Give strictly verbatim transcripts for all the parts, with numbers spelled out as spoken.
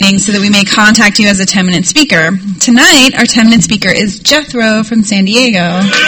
meeting so that we may contact you as a ten-minute speaker. Tonight, our ten-minute speaker is Jethro from San Diego.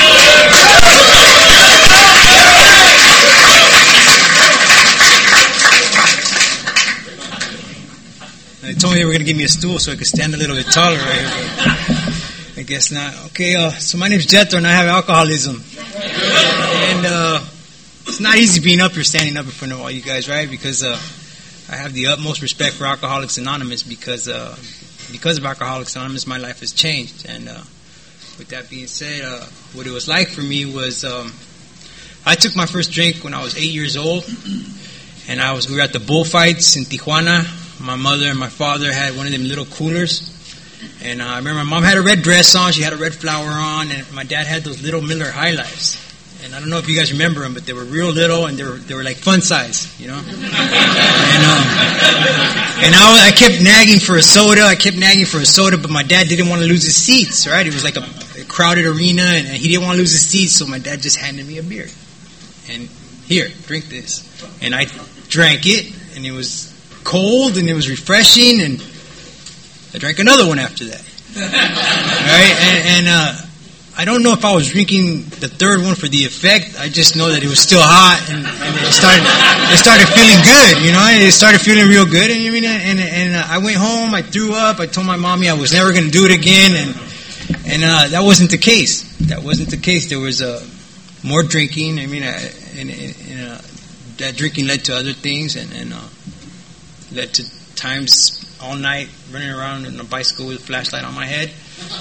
They told me they were going to give me a stool so I could stand a little bit taller right here, but I guess not. Okay, uh, so my name's Jethro and I have alcoholism. And uh, it's not easy being up here, standing up in front of all you guys, right? Because uh, I have the utmost respect for Alcoholics Anonymous because uh, because of Alcoholics Anonymous, my life has changed. And uh, with that being said, uh, what it was like for me was um, I took my first drink when I was eight years old, and I was we were at the bullfights in Tijuana. My mother and my father had one of them little coolers, and uh, I remember my mom had a red dress on, she had a red flower on, and my dad had those little Miller High Lifes. And I don't know if you guys remember them, but they were real little, and they were they were like fun size, you know. And um, and I, I kept nagging for a soda. I kept nagging for a soda, but my dad didn't want to lose his seats. Right? It was like a, a crowded arena, and, and he didn't want to lose his seats, so my dad just handed me a beer. And here, drink this. And I drank it, and it was cold, and it was refreshing, and I drank another one after that. Right? And, and uh, I don't know if I was drinking the third one for the effect. I just know that it was still hot, and, and it started. It started feeling good, you know. It started feeling real good, and I mean, and and uh, I went home. I threw up. I told my mommy I was never going to do it again, and and uh, that wasn't the case. That wasn't the case. There was uh, more drinking. I mean, uh, and, and uh, that drinking led to other things, and, and uh, led to times all night running around on a bicycle with a flashlight on my head.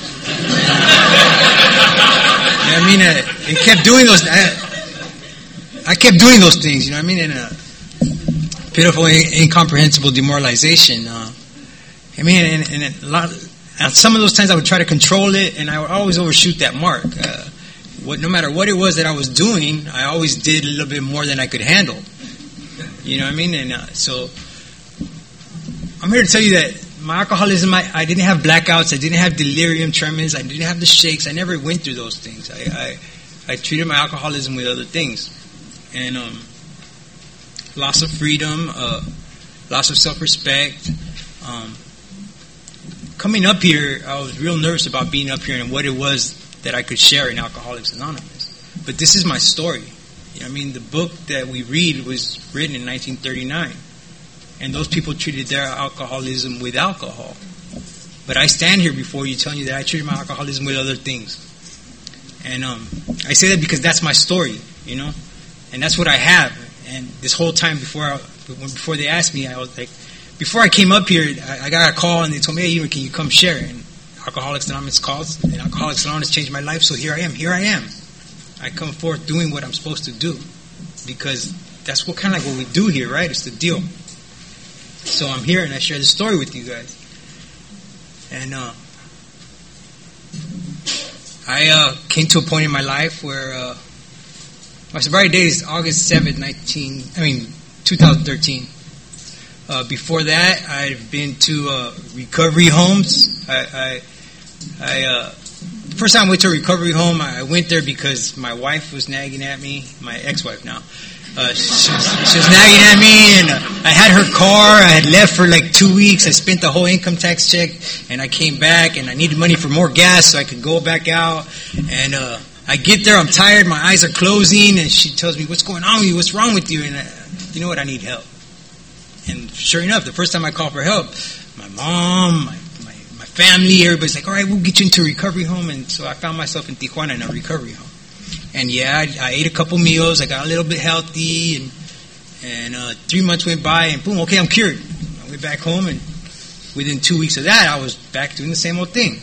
I mean, uh, it kept doing those. I, I kept doing those things, you know what I mean? And uh, pitiful, incomprehensible demoralization. Uh, I mean, and, and a lot. And some of those times, I would try to control it, and I would always overshoot that mark. Uh, what, no matter what it was that I was doing, I always did a little bit more than I could handle. You know what I mean? And uh, so, I'm here to tell you that my alcoholism, I, I didn't have blackouts, I didn't have delirium tremens, I didn't have the shakes, I never went through those things. I I, I treated my alcoholism with other things. And um, loss of freedom, uh, loss of self-respect. Um, coming up here, I was real nervous about being up here and what it was that I could share in Alcoholics Anonymous. But this is my story. You know, I mean, the book that we read was written in nineteen thirty-nine. And those people treated their alcoholism with alcohol. But I stand here before you telling you that I treated my alcoholism with other things. And um, I say that because that's my story, you know. And that's what I have. And this whole time before I, before they asked me, I was like, before I came up here, I, I got a call and they told me, hey, can you come share? And Alcoholics Anonymous calls, and Alcoholics Anonymous changed my life, so here I am. Here I am. I come forth doing what I'm supposed to do. Because that's what kind of like what we do here, right? It's the deal. So I'm here and I share the story with you guys. And uh, I uh, came to a point in my life where uh, my sobriety date is August seventh, nineteen. I mean, twenty thirteen. Uh, before that, I've been to uh, recovery homes. I, I, I uh, the first time I went to a recovery home, I went there because my wife was nagging at me. My ex-wife now. Uh, she, she, was, she was nagging at me, and uh, I had her car. I had left for like two weeks. I spent the whole income tax check, and I came back, and I needed money for more gas so I could go back out. And uh, I get there, I'm tired, my eyes are closing, and she tells me, "What's going on with you? What's wrong with you?" And I, you know what? I need help. And sure enough, the first time I called for help, my mom, my, my, my family, everybody's like, "All right, we'll get you into a recovery home." And so I found myself in Tijuana in a recovery home. And yeah, I, I ate a couple meals. I got a little bit healthy, and and uh, three months went by, and boom, okay, I'm cured. I went back home, and within two weeks of that, I was back doing the same old thing.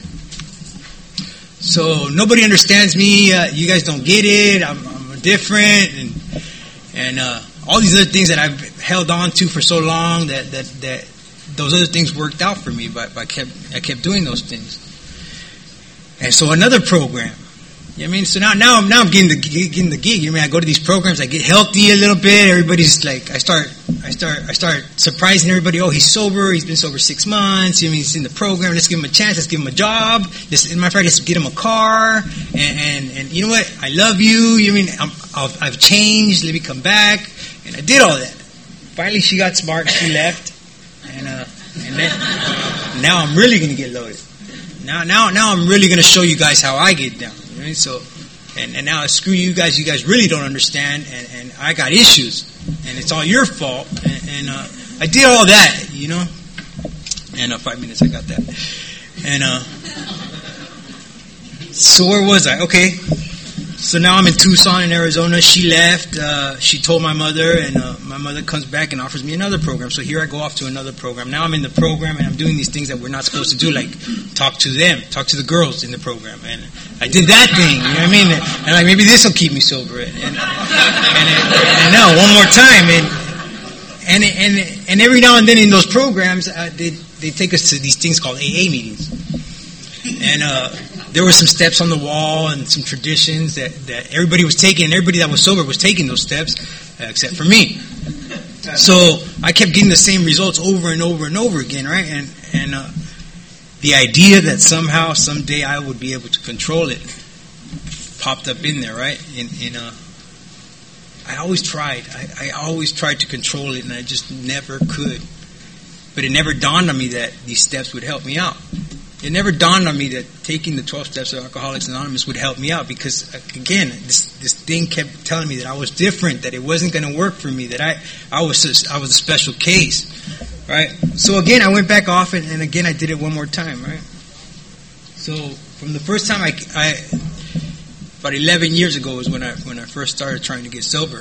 So nobody understands me. Uh, you guys don't get it. I'm, I'm different, and and uh, all these other things that I've held on to for so long that that, that those other things worked out for me. But, but I kept I kept doing those things. And so another program. You know what I mean? So now, now, now I'm getting the getting the gig. You know what I mean? I go to these programs, I get healthy a little bit. Everybody's like, I start, I start, I start surprising everybody. Oh, he's sober. He's been sober six months. You know what I mean? He's in the program. Let's give him a chance. Let's give him a job. Let's, as a matter of fact, let's get him a car. And, and, and you know what? I love you. You know what I mean? I'm, I've, I've changed. Let me come back. And I did all that. Finally, she got smart. She left. And uh, and then. now I'm really going to get loaded. Now, now, now I'm really going to show you guys how I get down. Right? So, and, and now screw you guys. You guys really don't understand, and, and I got issues, and it's all your fault. And, and uh, I did all that, you know. And uh, five minutes, I got that. And uh, so where was I? Okay. So now I'm in Tucson in Arizona. She left. Uh, she told my mother, and uh, my mother comes back and offers me another program. So here I go off to another program. Now I'm in the program, and I'm doing these things that we're not supposed to do, like talk to them, talk to the girls in the program. And I did that thing, you know what I mean? And like, maybe this will keep me sober. And, and, and, and now one more time. And and and and every now and then in those programs, uh, they they take us to these things called A A meetings. And uh, there were some steps on the wall and some traditions that, that everybody was taking, and everybody that was sober was taking those steps, uh, except for me. So I kept getting the same results over and over and over again, right? And and uh, the idea that somehow, someday I would be able to control it popped up in there, right? And, and uh, I always tried. I, I always tried to control it, and I just never could. But it never dawned on me that these steps would help me out. It never dawned on me that taking the twelve steps of Alcoholics Anonymous would help me out, because, again, this this thing kept telling me that I was different, that it wasn't going to work for me, that I I was a, I was a special case, right? So again, I went back off, and, and again I did it one more time, right? So from the first time I, I about eleven years ago was when I when I first started trying to get sober.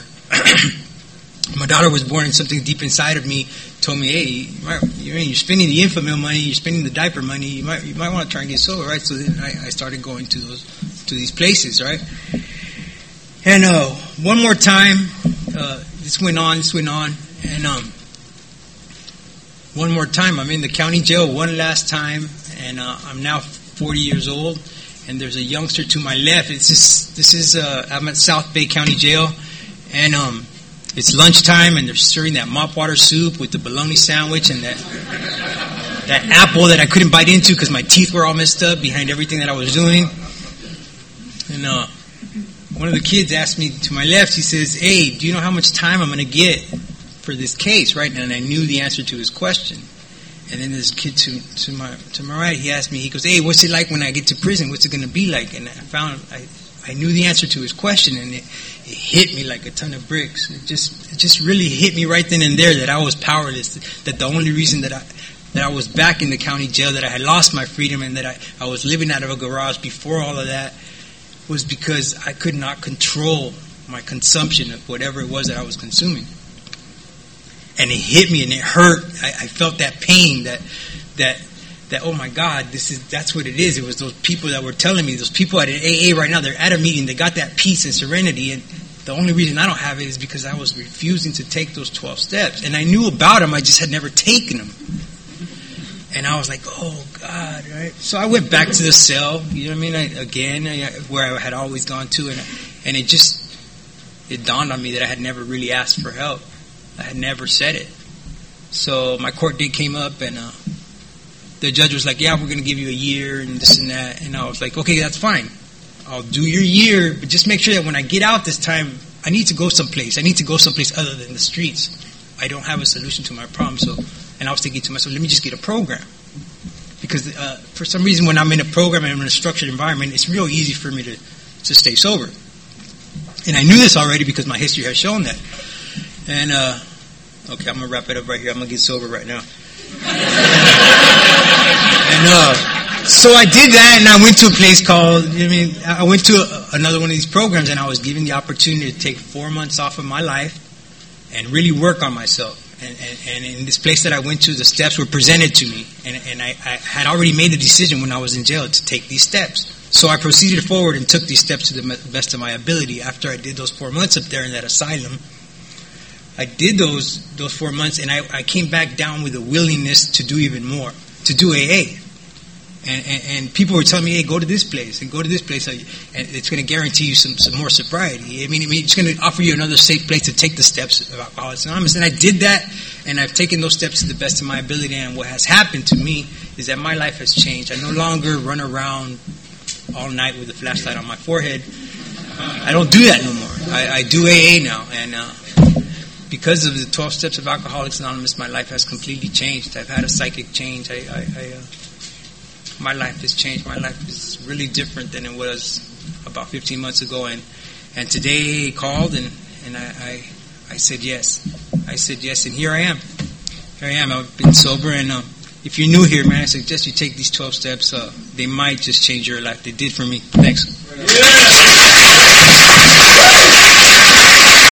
My daughter was born, and something deep inside of me told me, "Hey, you might, you're, you're spending the Infamil money, you're spending the diaper money. You might, you might want to try and get sober, right?" So then I, I started going to those, to these places, right? And uh, one more time, uh, this went on, this went on, and um, one more time, I'm in the county jail one last time, and uh, I'm now forty years old, and there's a youngster to my left. It's just, this is uh, I'm at South Bay County Jail, and um. It's lunchtime, and they're serving that mop water soup with the bologna sandwich and that that apple that I couldn't bite into because my teeth were all messed up behind everything that I was doing. And uh, one of the kids asked me to my left, he says, "Hey, do you know how much time I'm going to get for this case?" Right? And I knew the answer to his question. And then this kid to to my to my right, he asked me, he goes, "Hey, what's it like when I get to prison? What's it going to be like?" And I found I I knew the answer to his question, and it, it hit me like a ton of bricks. It just it just really hit me right then and there that I was powerless, that the only reason that I that I was back in the county jail, that I had lost my freedom, and that I, I was living out of a garage before all of that, was because I could not control my consumption of whatever it was that I was consuming. And it hit me, and it hurt. I, I felt that pain, that that that oh my God, this is that's what it is. It was those people that were telling me, those people at an A A right now, they're at a meeting, they got that peace and serenity, and the only reason I don't have it is because I was refusing to take those twelve steps. And I knew about them, I just had never taken them. And I was like, oh God, right? So I went back to the cell, you know what I mean, I, again, I, where I had always gone to, and and it just, it dawned on me that I had never really asked for help. I had never said it. So my court date came up, and uh, the judge was like, yeah, we're going to give you a year and this and that. And I was like, okay, that's fine. I'll do your year, but just make sure that when I get out this time, I need to go someplace. I need to go someplace other than the streets. I don't have a solution to my problem. So, and I was thinking to myself, let me just get a program. Because uh, for some reason, when I'm in a program and I'm in a structured environment, it's real easy for me to, to stay sober. And I knew this already because my history has shown that. And, uh, okay, I'm going to wrap it up right here. I'm going to get sober right now. And, uh, so I did that, and I went to a place called, I mean, I went to a, another one of these programs, and I was given the opportunity to take four months off of my life and really work on myself. And, and, and in this place that I went to, the steps were presented to me, and, and I, I had already made a decision when I was in jail to take these steps. So I proceeded forward and took these steps to the best of my ability. After I did those four months up there in that asylum, I did those those four months, and I, I came back down with a willingness to do even more, to do A A. And, and, and people were telling me, hey, go to this place, and go to this place, and it's going to guarantee you some, some more sobriety. I mean, I mean, it's going to offer you another safe place to take the steps of Alcoholics Anonymous. And I did that, and I've taken those steps to the best of my ability, and what has happened to me is that my life has changed. I no longer run around all night with a flashlight on my forehead. I don't do that no more. I, I do A A now, and uh, because of the twelve Steps of Alcoholics Anonymous, my life has completely changed. I've had a psychic change. I, I, I uh, my life has changed. My life is really different than it was about fifteen months ago. And, and today he called, and, and I, I, I said yes. I said yes, and here I am. Here I am. I've been sober, and uh, if you're new here, man, I suggest you take these twelve steps. Uh, they might just change your life. They did for me. Thanks. Yeah.